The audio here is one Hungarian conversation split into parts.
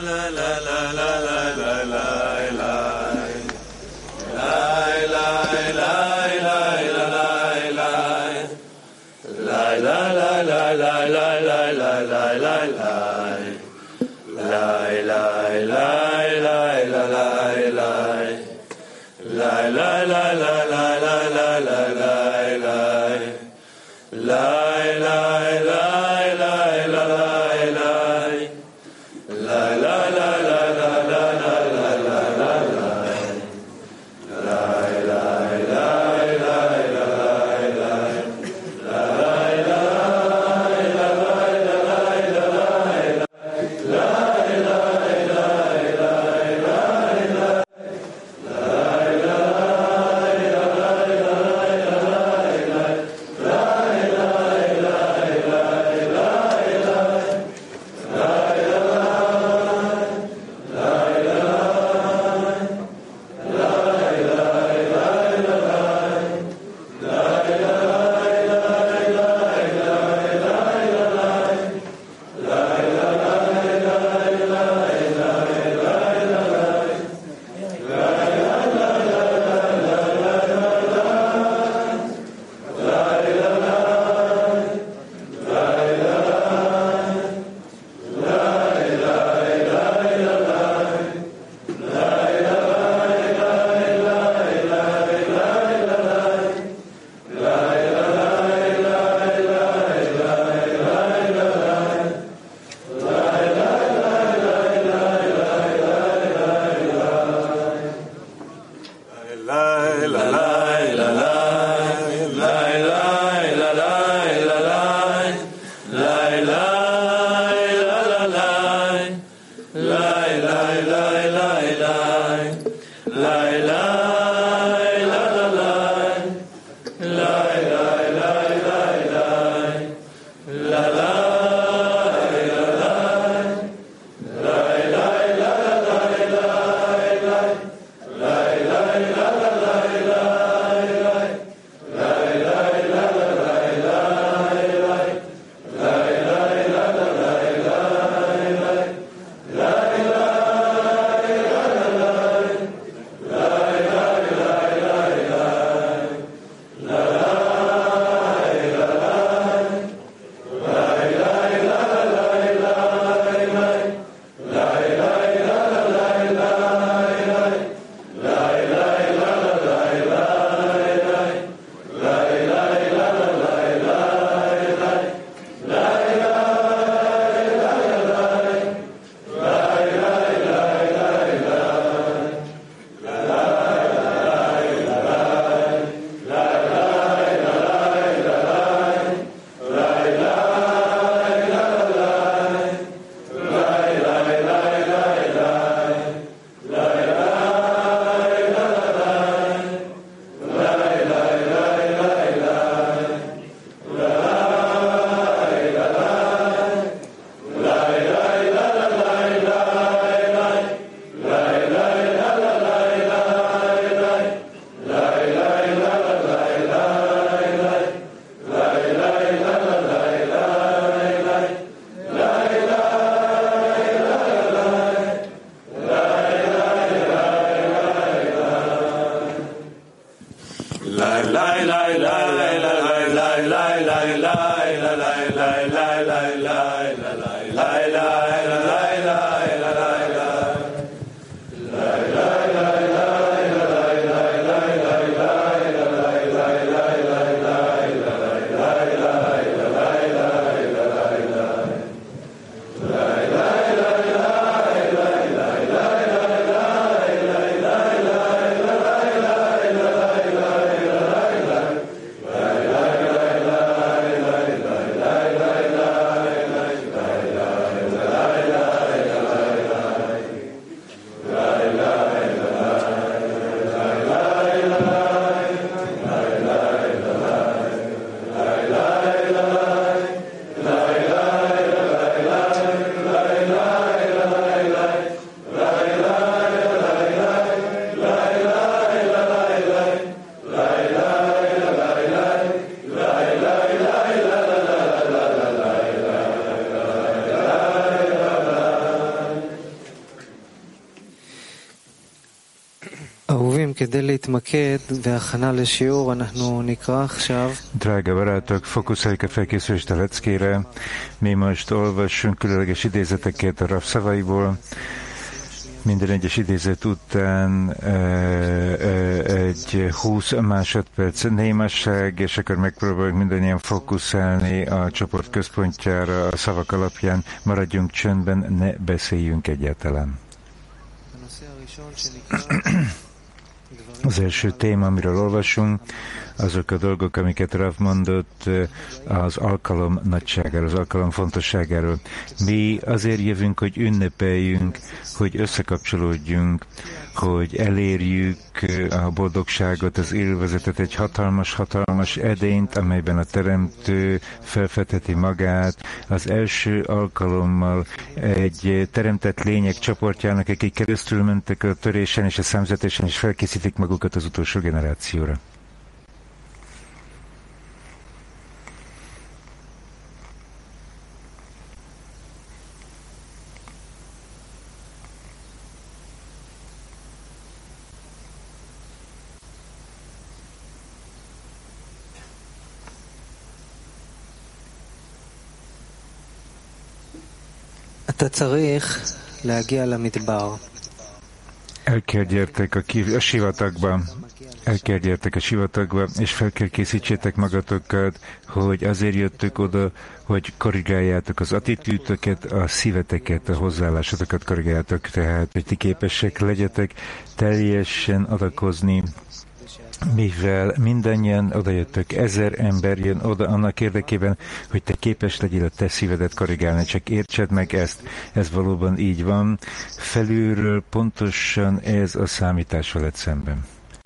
La Drága barátok, fókuszáljuk a felkészülést a leckére. Mi most olvassunk különleges idézeteket a Rav szavaiból. Minden egyes idézet után egy 20 másodperc némasság, és akkor megpróbáljuk mindannyian fókuszálni a csoport központjára a szavak alapján. Maradjunk csöndben, ne beszéljünk egyáltalán. Az első téma, amiről olvasunk, azok a dolgok, amiket Rav mondott az alkalom nagyságáról, az alkalom fontosságáról. Mi azért jövünk, hogy ünnepeljünk, hogy összekapcsolódjunk, hogy elérjük a boldogságot, az élvezetet, egy hatalmas edényt, amelyben a Teremtő felfedheti magát. Az első alkalommal egy teremtett lények csoportjának, akik keresztül mentek a törésen és a számzetésen, és felkészítik magukat az utolsó generációra. El kell gyertek a sivatagba, és fel kell készítsétek magatokat, hogy azért jöttök oda, hogy korrigáljátok az attitűdöket, a szíveteket, a hozzáállásotokat korrigáljátok, tehát, hogy ti képesek legyetek teljesen adakozni, mivel mindannyian odajöttök, 1000 ember jön oda annak érdekében, hogy te képes legyél a te szívedet korrigálni. Csak értsed meg ezt, ez valóban így van. Felülről pontosan ez a számítás veled szemben.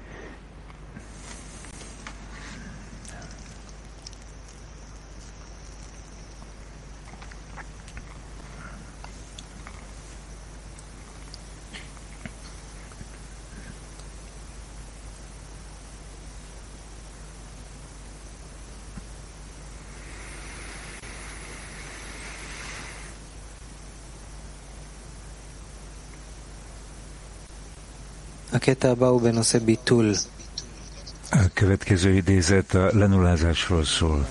A következő idézet a lenullázásról szól.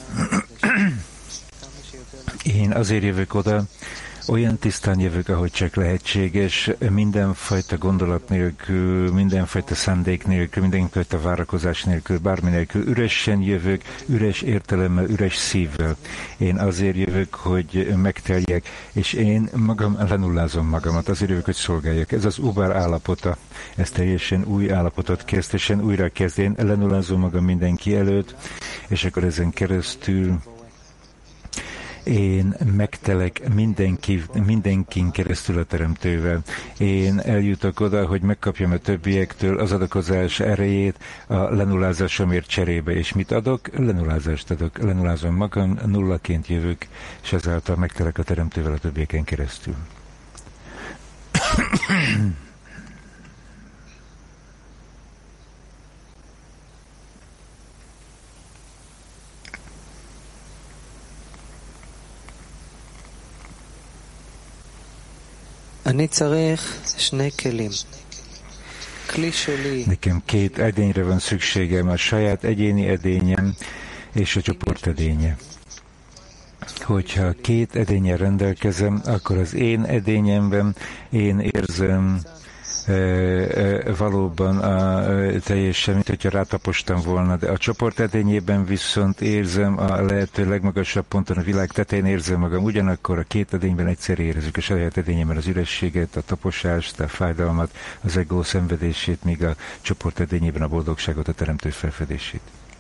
Én azért jövök oda, olyan tisztán jövök, ahogy csak lehetséges, mindenfajta gondolat nélkül, mindenfajta szándék nélkül, mindenfajta várakozás nélkül, bármi nélkül. Üresen jövök, üres értelemmel, üres szívvel. Én azért jövök, hogy megteljek, és én magam lenullázom magamat, azért jövök, hogy szolgáljak. Ez az Uber állapota, ez teljesen új állapotot kezd, teljesen újra kezd. Én lenullázom magam mindenki előtt, és akkor ezen keresztül én megtelek mindenkin keresztül a Teremtővel. Én eljutok oda, hogy megkapjam a többiektől az adakozás erejét a lenullázásomért cserébe. És mit adok? Lenullázást adok. Lenullázom magam, nullaként jövök, és ezáltal megtelek a Teremtővel a többieken keresztül. Nekem 2 edényre van szükségem, a saját egyéni edényem és a csoport edénye. Hogyha 2 edényen rendelkezem, akkor az én edényemben én érzem valóban teljesen, mint hogyha rátapostam volna, de a csoport edényében viszont érzem a lehető legmagasabb ponton, a világ tetején érzem magam, ugyanakkor a 2 edényben egyszer érezzük a saját edényemben az ürességet, a taposást, a fájdalmat, az ego szenvedését, míg a csoport edényében a boldogságot, a Teremtő felfedését.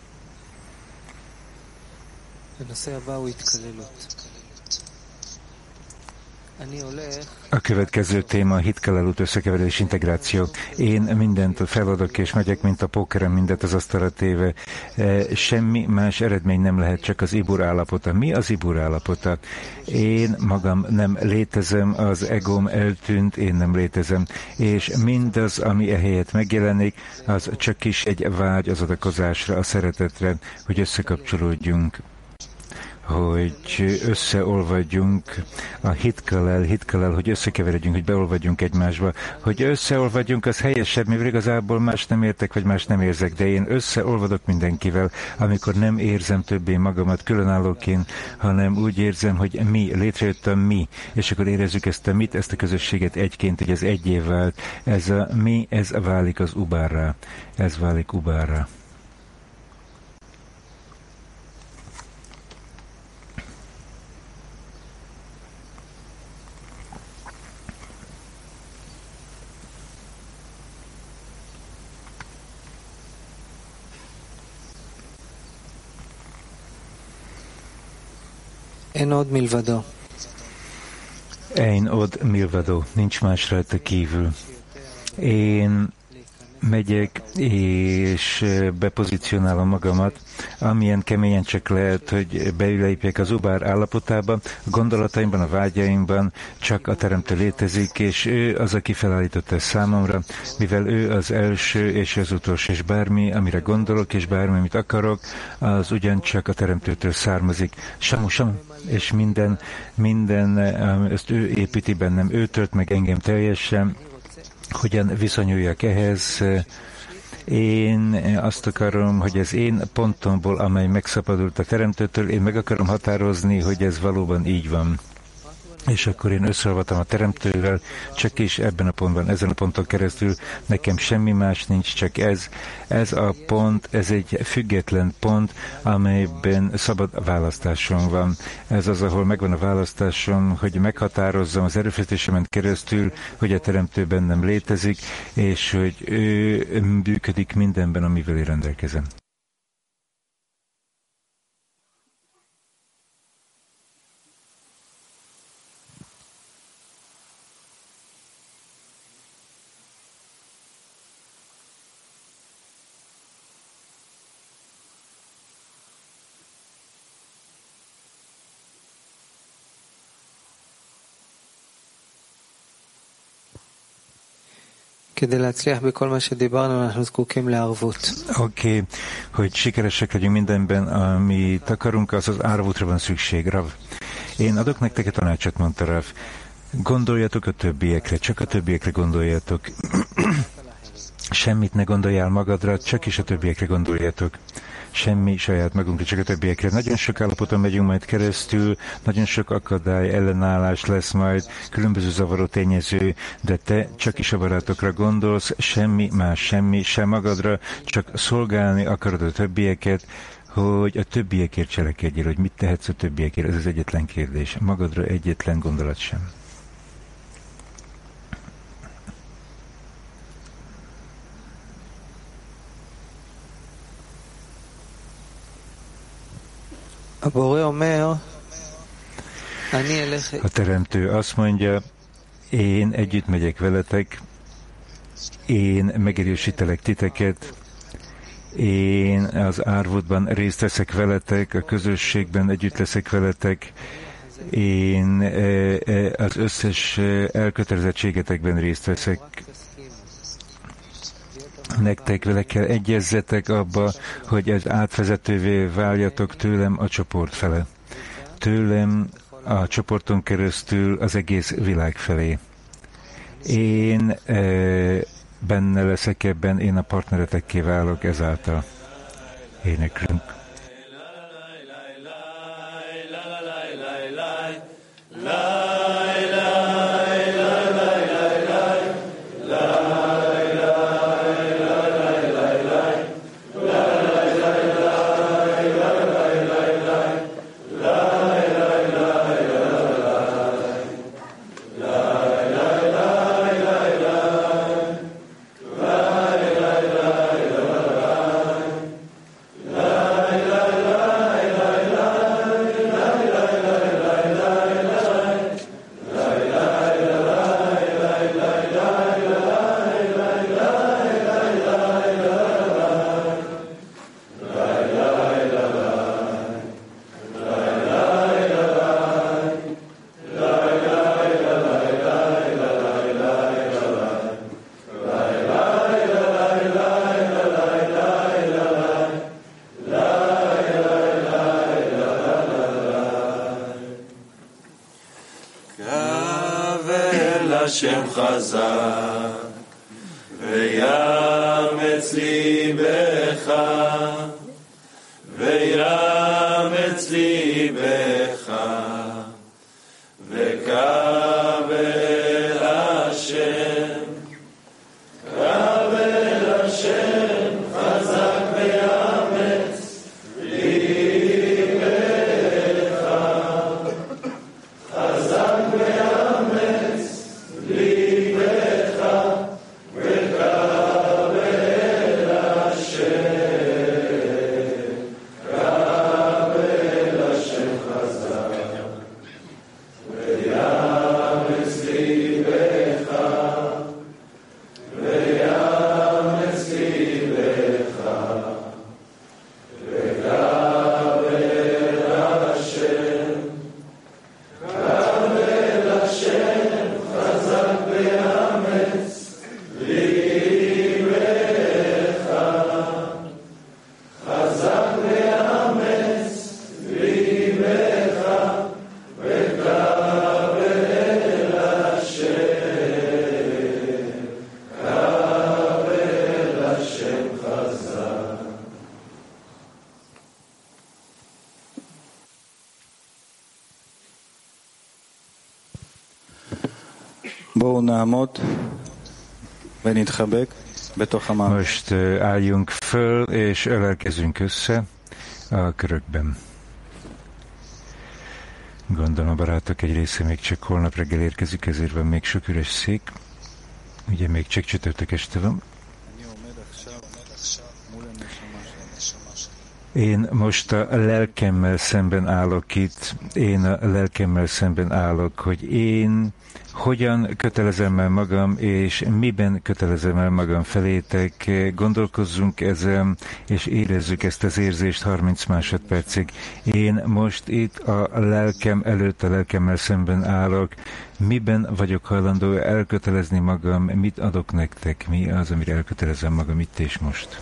A következő téma a hitkalelut összekeverés integráció. Én mindent feladok és megyek, mint a pókeren, mindent az asztalra téve. Semmi más eredmény nem lehet, csak az ibur állapota. Mi az ibur állapota? Én magam nem létezem, az egóm eltűnt, én nem létezem. És mindaz, ami ehelyett megjelenik, az csak is egy vágy az adakozásra, a szeretetre, hogy összekapcsolódjunk. hogy összeolvadjunk a hitkelel, hogy összekeveredjünk, hogy beolvadjunk egymásba. Hogy összeolvadjunk, az helyesebb, mivel igazából más nem értek, vagy más nem érzek, de én összeolvadok mindenkivel, amikor nem érzem többé magamat különállóként, hanem úgy érzem, hogy létrejött a mi, és akkor érezzük ezt a mit, ezt a közösséget egyként, hogy ez egyé vált. Ez a mi, ez válik az ubárrá. Ez válik ubárrá. Ein od milvado. Ein od milvado. Nincs más rajta kívül. Én megyek, és bepozícionálom magamat, amilyen keményen csak lehet, hogy belépjek az ubár állapotába, a gondolataimban, a vágyaimban csak a Teremtő létezik, és ő az, aki felállította ezt számomra, mivel ő az első és az utolsó, és bármi, amire gondolok, és bármi, amit akarok, az ugyancsak a Teremtőtől származik. Samu, és minden, ezt ő építi bennem, ő tört meg engem teljesen. Hogyan viszonyuljak ehhez? Én azt akarom, hogy az én pontomból, amely megszabadult a Teremtőtől, én meg akarom határozni, hogy ez valóban így van. És akkor én összeolvatom a Teremtővel, csak is ebben a pontban, ezen a ponton keresztül nekem semmi más nincs, csak ez. Ez a pont, ez egy független pont, amelyben szabad választásom van. Ez az, ahol megvan a választásom, hogy meghatározzam az erőfeszítésemen keresztül, hogy a Teremtő bennem létezik, és hogy ő működik mindenben, amivel én rendelkezem. Oké, hogy sikeresek legyünk mindenben, amit akarunk, az árvútra van szükség, Rav. Én adok nektek egy tanácsot, mondta Rav. Gondoljatok a többiekre, csak a többiekre gondoljatok. Semmit ne gondoljál magadra, csak is a többiekre gondoljatok. Semmi saját magunkra, csak a többiekre. Nagyon sok állapoton megyünk majd keresztül, nagyon sok akadály, ellenállás lesz majd, különböző zavaró tényező, de te csak is a barátokra gondolsz, semmi más, semmi, sem magadra, csak szolgálni akarod a többieket, hogy a többiekért cselekedjél, hogy mit tehetsz a többiekért. Ez az egyetlen kérdés. Magadra egyetlen gondolat sem. A Teremtő azt mondja, én együtt megyek veletek, én megerősítelek titeket, én az árvútban részt veszek veletek, a közösségben együtt leszek veletek, én az összes elkötelezettségetekben részt veszek. Nektek vele kell egyezzetek abba, hogy ez átvezetővé váljatok tőlem a csoport fele. Tőlem a csoporton keresztül az egész világ felé. Én benne leszek ebben, én a partneretekké válok ezáltal. Éneklünk. La השם חזק ויאמץ ליבך ויאמץ ליבך וקבל השם קבל השם חזק ויאמץ ליבך חזק ויאמץ ליבך וקבל השם קבל השם חזק ויאמץ ליבך ויאמץ ליבך וקבל השם קבל השם חזק ויאמץ ליבך חזק ויאמץ ליבך וקבל השם קבל השם חזק. בואו נעמוד ונתחבק בתוך המעמד. Most álljunk föl, és ölelkezünk össze a körökben. Gondolom a barátok egy része még csak holnap reggel érkezik, ezért van még sok üres szék. Ugye még csak csütörtök este van. Én most a lelkemmel szemben állok itt, én a lelkemmel szemben állok, hogy én hogyan kötelezem el magam, és miben kötelezem el magam felétek. Gondolkozzunk ezen, és érezzük ezt az érzést 30 másodpercig. Én most itt a lelkem előtt, a lelkemmel szemben állok. Miben vagyok hajlandó elkötelezni magam, mit adok nektek, mi az, amire elkötelezem magam itt és most.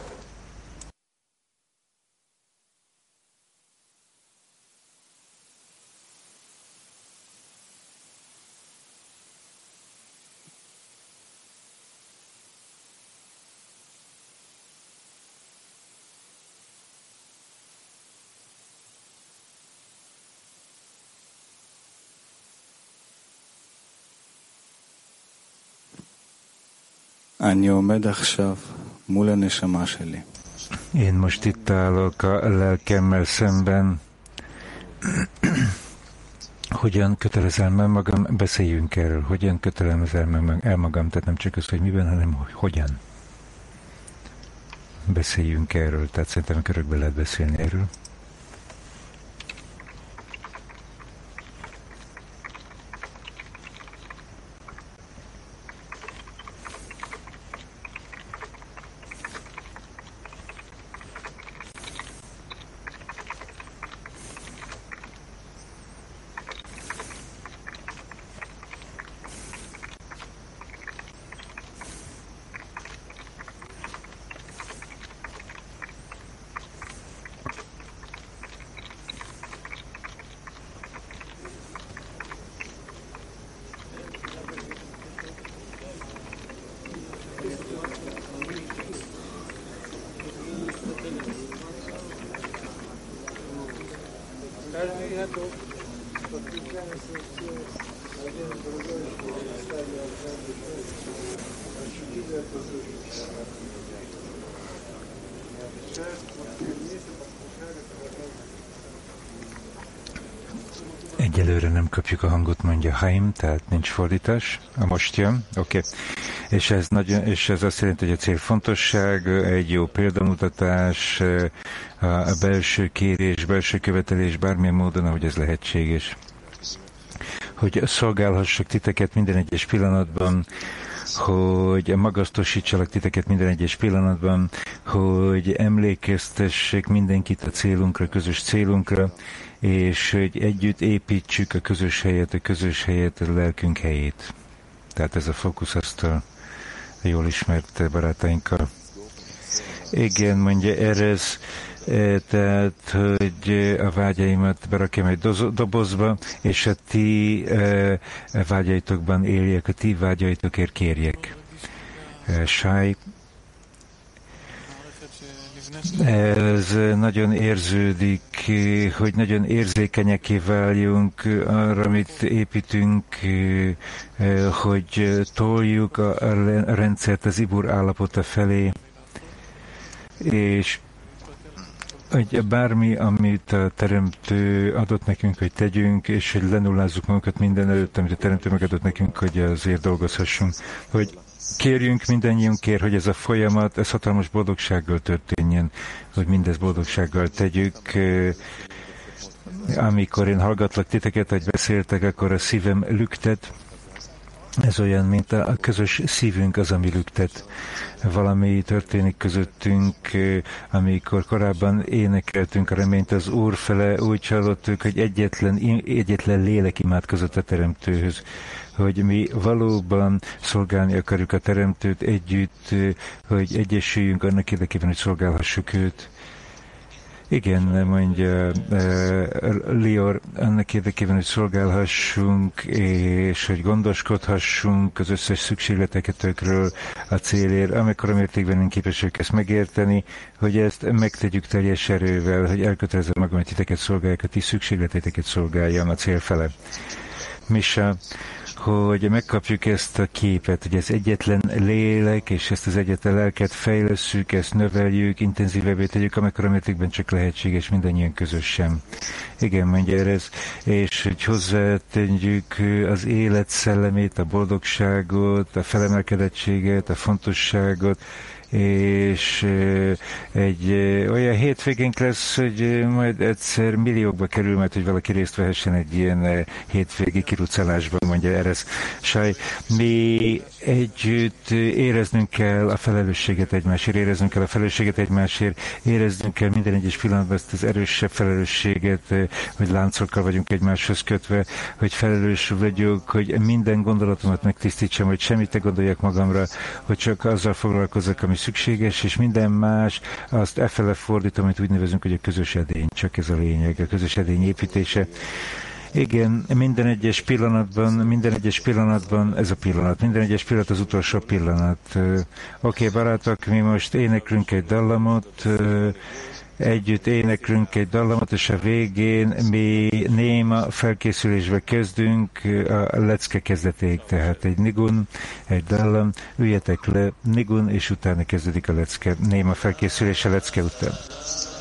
אני עומד עכשיו מול הנשמה שלי. Én most itt állok a lelkemmel szemben. Hogyan kötelezem el magam? Beszéljünk erről. Hogyan kötelezem el magam? Tehát nem csak az, hogy miben, hanem hogy hogyan. Beszéljünk erről. Tehát szerintem a körökben lehet beszélni erről. Egyelőre nem kapjuk a hangot, mondja Haim, tehát nincs fordítás. Most jön, oké. És ez azt jelenti, hogy a célfontosság, egy jó példamutatás, a belső kérés, belső követelés, bármilyen módon, ahogy ez lehetséges. Hogy szolgálhassak titeket minden egyes pillanatban, hogy magasztosítsalak titeket minden egyes pillanatban, hogy emlékeztessék mindenkit a célunkra, közös célunkra, és hogy együtt építsük a közös helyet, a lelkünk helyét. Tehát ez a fókusz azt a jól ismert barátainkkal. Igen, mondja Erez, tehát, hogy a vágyaimat berakjam egy dobozba, és a ti vágyaitokban éljek, a ti vágyaitokért kérjek. Sáj, ez nagyon érződik, hogy nagyon érzékenyeké váljunk arra, amit építünk, hogy toljuk a rendszert az ibur állapota felé, és hogy bármi, amit a Teremtő adott nekünk, hogy tegyünk, és hogy lenullázzuk magunkat minden előtt, amit a Teremtő megadott nekünk, hogy azért dolgozhassunk, hogy kérjünk mindannyiunkért, hogy ez a folyamat, ez hatalmas boldogsággal történjen, hogy mindez boldogsággal tegyük. Amikor én hallgatlak titeket, hogy beszéltek, akkor a szívem lüktet. Ez olyan, mint a közös szívünk az, ami lüktet. Valami történik közöttünk, amikor korábban énekeltünk a reményt az Úr fele, úgy hallottuk, hogy egyetlen lélek imádkozott a Teremtőhöz, hogy mi valóban szolgálni akarjuk a Teremtőt együtt, hogy egyesüljünk annak érdekében, hogy szolgálhassuk őt. Igen, mondja Lior, annak érdekében, hogy szolgálhassunk, és hogy gondoskodhassunk az összes szükségletekről a célért, amikor mértékben nem képesek ezt megérteni, hogy ezt megtegyük teljes erővel, hogy elkötelezem magam, hogy titeket szolgálják, a ti szükségleteiteket szolgáljam a cél fele. Misha, hogy megkapjuk ezt a képet, hogy ez egyetlen lélek, és ezt az egyetlen lelket fejlesszük, ezt növeljük, intenzívebbé tegyük, amikor a mértékben csak lehetséges, mindannyian közösen. Igen, mondja ez, és hogy hozzátegyük az élet szellemét, a boldogságot, a felemelkedettséget, a fontosságot, és egy olyan hétvégénk lesz, hogy majd egyszer milliókba kerül, mert hogy valaki részt vehessen egy ilyen hétvégi kirucálásban, mondja Erez Sáj. Mi együtt éreznünk kell a felelősséget egymásért, éreznünk kell minden egyes pillanatban ezt az erősebb felelősséget, hogy láncokkal vagyunk egymáshoz kötve, hogy felelős vagyok, hogy minden gondolatomat megtisztítsam, hogy semmit ne gondoljak magamra, hogy csak azzal foglalkozzak, ami szükséges, és minden más, azt efele fordítom, amit úgy nevezünk, hogy a közös edény. Csak ez a lényeg, a közös edény építése. Igen, minden egyes pillanatban ez a pillanat, minden egyes pillanat az utolsó pillanat. Oké, barátok, mi most éneklünk egy dallamot, együtt éneklünk egy dallamot, és a végén mi néma felkészülésbe kezdünk a lecke kezdetéig, tehát egy nigun, egy dallam, üljetek le, nigun, és utána kezdődik a lecke, néma felkészülés a lecke után.